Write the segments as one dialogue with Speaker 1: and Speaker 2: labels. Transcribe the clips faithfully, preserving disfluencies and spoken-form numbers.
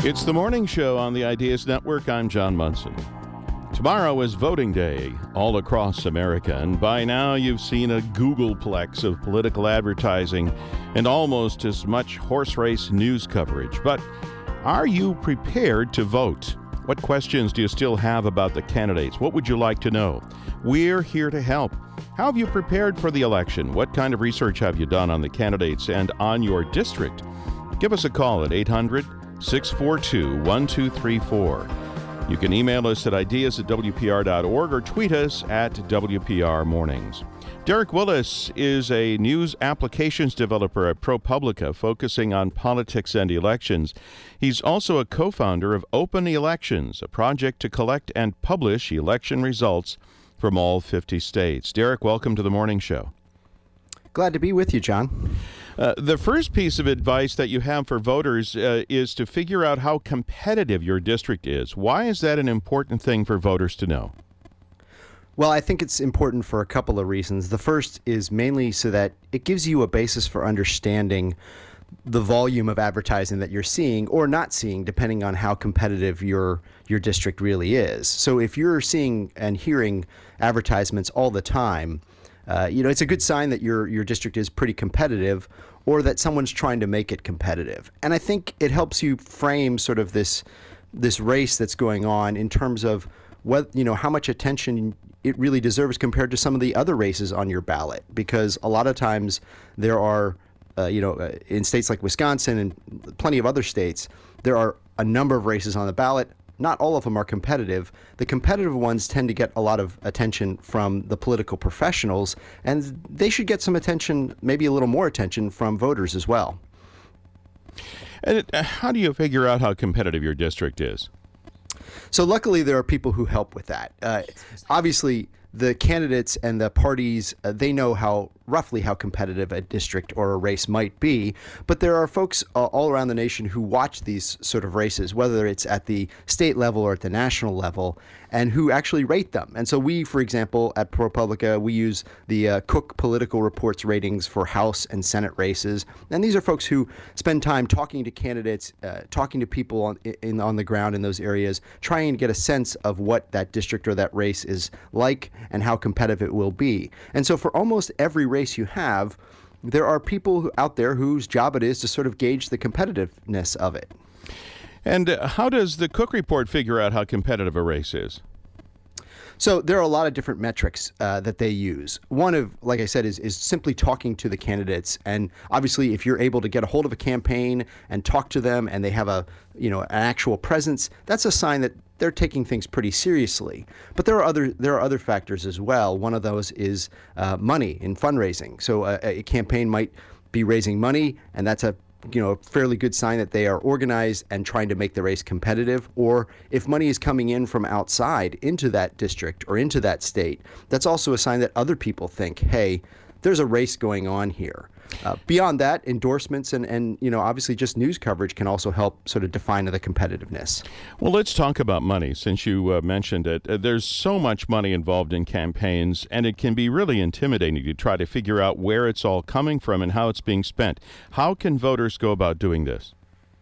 Speaker 1: It's the morning show on the Ideas Network. I'm John Munson. Tomorrow is voting day all across America, and by now you've seen a Googleplex of political advertising and almost as much horse race news coverage. But are you prepared to vote? What questions do you still have about the candidates? What would you like to know? We're here to help. How have you prepared for the election? What kind of research have you done on the candidates and on your district? Give us a call at eight hundred, six four two, one two three four. You can email us at ideas at w p r dot org or tweet us at W P R Mornings. Derek Willis is a news applications developer at ProPublica, focusing on politics and elections. He's also a co-founder of Open Elections, a project to collect and publish election results from all fifty states. Derek, welcome to the morning show.
Speaker 2: Glad to be with you, John.
Speaker 1: Uh, the first piece of advice that you have for voters uh, is to figure out how competitive your district is. Why is that an important thing for voters to know?
Speaker 2: Well, I think it's important for a couple of reasons. The first is mainly so that it gives you a basis for understanding the volume of advertising that you're seeing or not seeing, depending on how competitive your your district really is. So if you're seeing and hearing advertisements all the time, Uh, you know, it's a good sign that your your district is pretty competitive, or that someone's trying to make it competitive. And I think it helps you frame sort of this this race that's going on in terms of what, you know, how much attention it really deserves compared to some of the other races on your ballot. Because a lot of times there are, uh, you know, uh, in states like Wisconsin and plenty of other states, there are a number of races on the ballot. Not all of them are competitive. The competitive ones tend to get a lot of attention from the political professionals, and they should get some attention, maybe a little more attention from voters as well.
Speaker 1: And it, how do you figure out how competitive your district is?
Speaker 2: So luckily, there are people who help with that. Uh, obviously, the candidates and the parties, uh, they know how roughly how competitive a district or a race might be, but there are folks uh, all around the nation who watch these sort of races, whether it's at the state level or at the national level, and who actually rate them. And so we, for example, at ProPublica, we use the uh, Cook Political Reports ratings for House and Senate races, and these are folks who spend time talking to candidates, uh, talking to people on in, on the ground in those areas, trying to get a sense of what that district or that race is like and how competitive it will be. And so for almost every race you have, there are people who, out there whose job it is to sort of gauge the competitiveness of it.
Speaker 1: And uh, how does the Cook Report figure out how competitive a race is?
Speaker 2: So there are a lot of different metrics uh, that they use. One of, like I said, is is simply talking to the candidates. And obviously, if you're able to get a hold of a campaign and talk to them, and they have a, you know, an actual presence, that's a sign that they're taking things pretty seriously. But there are other there are other factors as well. One of those is uh, money in fundraising. So a, a campaign might be raising money, and that's a you know, a fairly good sign that they are organized and trying to make the race competitive. Or if money is coming in from outside into that district or into that state, that's also a sign that other people think, hey, there's a race going on here. Uh, beyond that, endorsements and, and, you know, obviously just news coverage can also help sort of define the competitiveness.
Speaker 1: Well, let's talk about money, since you uh, mentioned it. Uh, there's so much money involved in campaigns, and it can be really intimidating to try to figure out where it's all coming from and how it's being spent. How can voters go about doing this?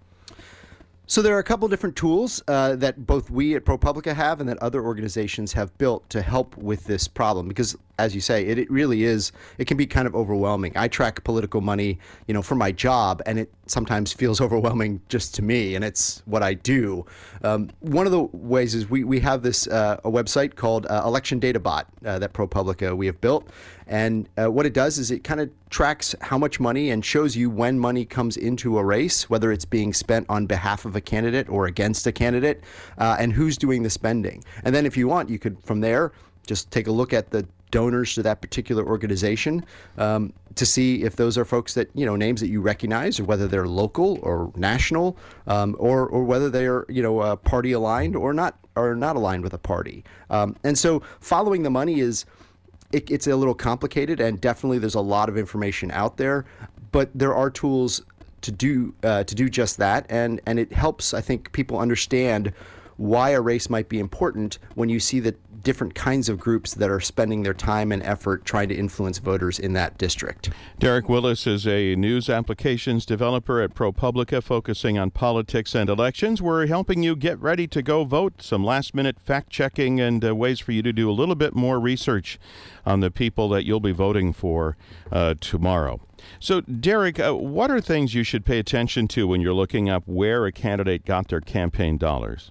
Speaker 2: So there are a couple different tools uh, that both we at ProPublica have and that other organizations have built to help with this problem, because, as you say, it, it really is, it can be kind of overwhelming. I track political money, you know, for my job, and it sometimes feels overwhelming just to me, and it's what I do. Um, one of the ways is we, we have this uh, a website called uh, Election Data Bot uh, that ProPublica we have built. And uh, what it does is it kind of tracks how much money and shows you when money comes into a race, whether it's being spent on behalf of a candidate or against a candidate, uh, and who's doing the spending. And then if you want, you could, from there, just take a look at the donors to that particular organization um, to see if those are folks that, you know, names that you recognize, or whether they're local or national, um, or or whether they are, you know, uh, party aligned or not, or not aligned with a party. Um, and so following the money is, It, it's a little complicated, and definitely there's a lot of information out there, but there are tools to do uh, to do just that, and and it helps, I think, people understand why a race might be important when you see the different kinds of groups that are spending their time and effort trying to influence voters in that district.
Speaker 1: Derek Willis is a news applications developer at ProPublica, focusing on politics and elections. We're helping you get ready to go vote, some last-minute fact-checking, and uh, ways for you to do a little bit more research on the people that you'll be voting for uh, tomorrow. So, Derek, uh, what are things you should pay attention to when you're looking up where a candidate got their campaign dollars?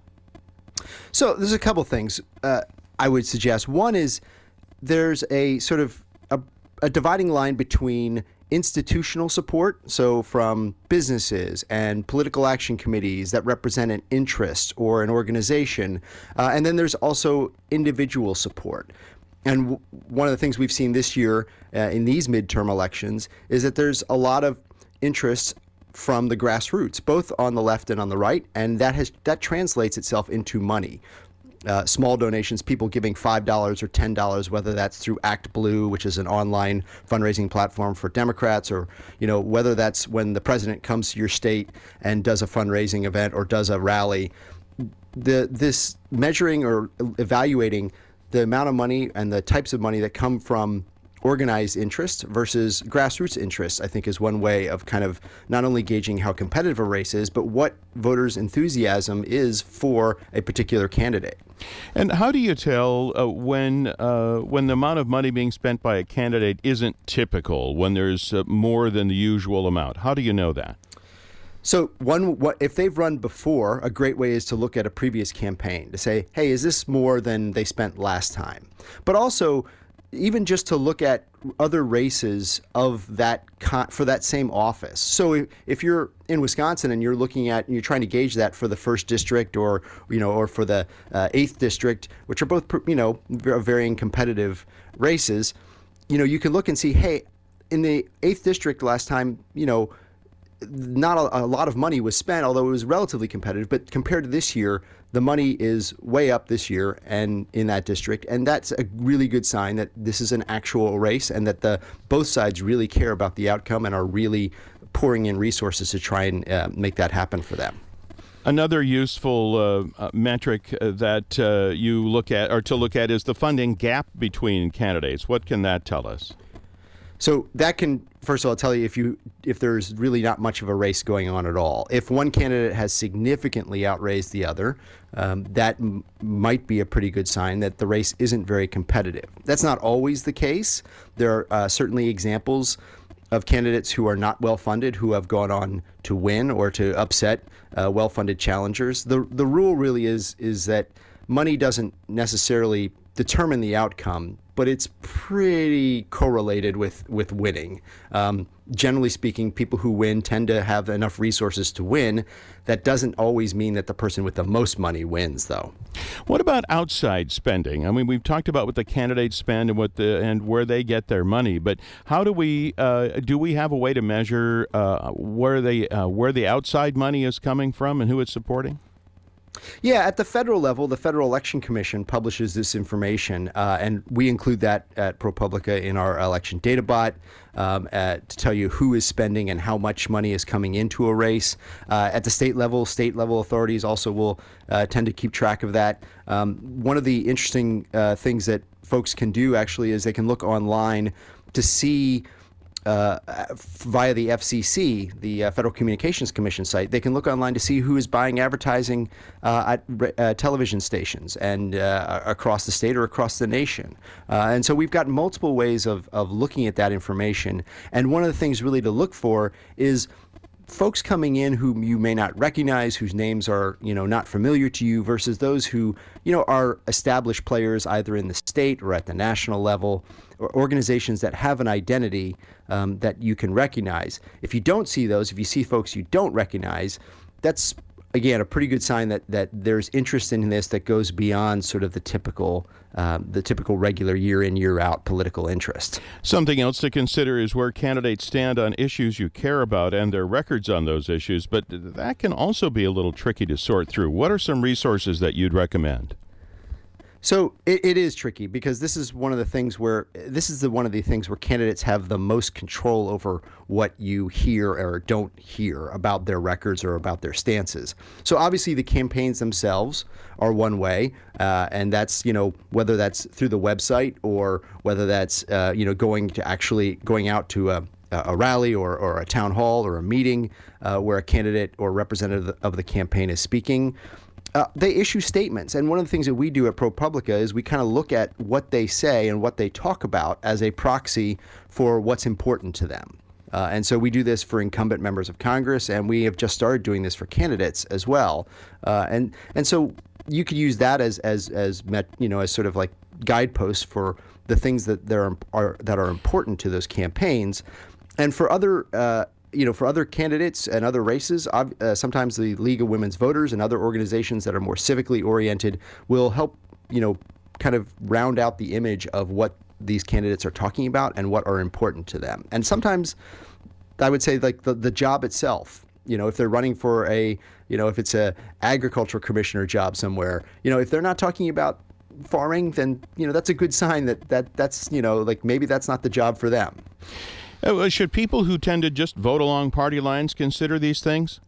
Speaker 2: So there's a couple things uh, I would suggest. One is there's a sort of a, a dividing line between institutional support, so from businesses and political action committees that represent an interest or an organization, uh, and then there's also individual support. And w- one of the things we've seen this year uh, in these midterm elections is that there's a lot of interest from the grassroots, both on the left and on the right, and that has that translates itself into money. Uh, small donations, people giving five dollars or ten dollars, whether that's through Act Blue, which is an online fundraising platform for Democrats, or you know whether that's when the president comes to your state and does a fundraising event or does a rally. The this measuring or evaluating the amount of money and the types of money that come from organized interest versus grassroots interest, I think, is one way of kind of not only gauging how competitive a race is, but what voters' enthusiasm is for a particular candidate.
Speaker 1: And how do you tell uh, when uh, when the amount of money being spent by a candidate isn't typical, when there's uh, more than the usual amount? How do you know that?
Speaker 2: So one, what if they've run before, a great way is to look at a previous campaign to say, hey, is this more than they spent last time? But also, even just to look at other races of that con- for that same office. So if, if you're in Wisconsin and you're looking at and you're trying to gauge that for the first district or you know or for the uh, eighth district, which are both you know varying competitive races, you know you can look and see, hey, in the eighth district last time, you know. Not a, a lot of money was spent, although it was relatively competitive. But compared to this year, the money is way up this year and in that district, and that's a really good sign that this is an actual race and that the both sides really care about the outcome and are really pouring in resources to try and uh, make that happen for them.
Speaker 1: Another useful uh, uh, metric uh, that uh, you look at or to look at is the funding gap between candidates. What can that tell us?
Speaker 2: So that can, first of all, tell you if you if there's really not much of a race going on at all. If one candidate has significantly outraised the other, um, that m- might be a pretty good sign that the race isn't very competitive. That's not always the case. There are uh, certainly examples of candidates who are not well-funded who have gone on to win or to upset uh, well-funded challengers. The the rule really is is that money doesn't necessarily determine the outcome, but it's pretty correlated with, with winning. Um, generally speaking, people who win tend to have enough resources to win. That doesn't always mean that the person with the most money wins, though.
Speaker 1: What about outside spending? I mean, we've talked about what the candidates spend and what the and where they get their money, but how do we uh, do we have a way to measure uh, where the uh, where the outside money is coming from and who it's supporting?
Speaker 2: Yeah, at the federal level, the Federal Election Commission publishes this information, uh, and we include that at ProPublica in our election data bot um, at, to tell you who is spending and how much money is coming into a race. Uh, at the state level, state level authorities also will uh, tend to keep track of that. Um, one of the interesting uh, things that folks can do actually is they can look online to see Uh, via the F C C, the uh, Federal Communications Commission site, they can look online to see who is buying advertising uh, at uh, television stations and uh, across the state or across the nation. Uh, and so we've got multiple ways of, of looking at that information. And one of the things really to look for is folks coming in whom you may not recognize, whose names are, you know, not familiar to you, versus those who, you know, are established players either in the state or at the national level, or organizations that have an identity um, that you can recognize. If you don't see those, if you see folks you don't recognize, that's, again, a pretty good sign that, that there's interest in this that goes beyond sort of the typical um, the typical regular year in, year out political interest.
Speaker 1: Something else to consider is where candidates stand on issues you care about and their records on those issues, but that can also be a little tricky to sort through. What are some resources that you'd recommend?
Speaker 2: So it, it is tricky because this is one of the things where this is the one of the things where candidates have the most control over what you hear or don't hear about their records or about their stances. So obviously the campaigns themselves are one way, uh, and that's, you know, whether that's through the website or whether that's uh, you know going to actually going out to a a rally or, or a town hall or a meeting uh, where a candidate or representative of the campaign is speaking. Uh, they issue statements, and one of the things that we do at ProPublica is we kind of look at what they say and what they talk about as a proxy for what's important to them. Uh, and so we do this for incumbent members of Congress, and we have just started doing this for candidates as well. Uh, and and so you could use that as as as met, you know as sort of like guideposts for the things that there are that are important to those campaigns, and for other. Uh, You know, for other candidates and other races, uh, sometimes the League of Women's Voters and other organizations that are more civically oriented will help, you know, kind of round out the image of what these candidates are talking about and what are important to them. And sometimes I would say like the, the job itself, you know, if they're running for a, you know, if it's a agricultural commissioner job somewhere, you know, if they're not talking about farming, then, you know, that's a good sign that, that that's, you know, like maybe that's not the job for them.
Speaker 1: Uh, should people who tend to just vote along party lines consider these things?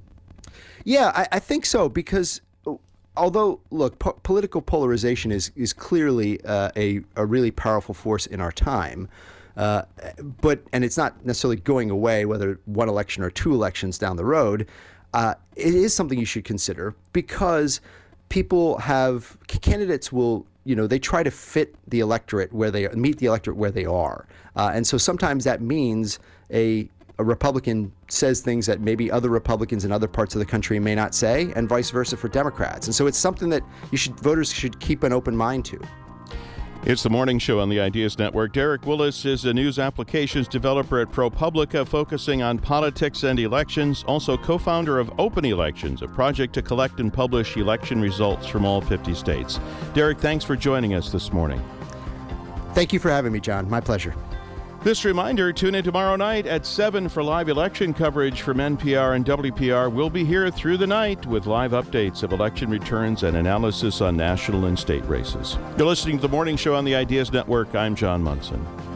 Speaker 2: Yeah, I, I think so, because although, look, po- political polarization is is clearly uh, a, a really powerful force in our time, uh, but and it's not necessarily going away whether one election or two elections down the road, uh, it is something you should consider because people have, candidates will, you know, they try to fit the electorate where they meet the electorate where they are. Uh, and so sometimes that means a, a Republican says things that maybe other Republicans in other parts of the country may not say, and vice versa for Democrats. And so it's something that you should voters should keep an open mind to.
Speaker 1: It's the morning show on the Ideas Network. Derek Willis is a news applications developer at ProPublica, focusing on politics and elections, also co-founder of Open Elections, a project to collect and publish election results from all fifty states. Derek, thanks for joining us this morning.
Speaker 2: Thank you for having me, John. My pleasure.
Speaker 1: This reminder, tune in tomorrow night at seven for live election coverage from N P R and W P R. We'll be here through the night with live updates of election returns and analysis on national and state races. You're listening to The Morning Show on the Ideas Network. I'm John Munson.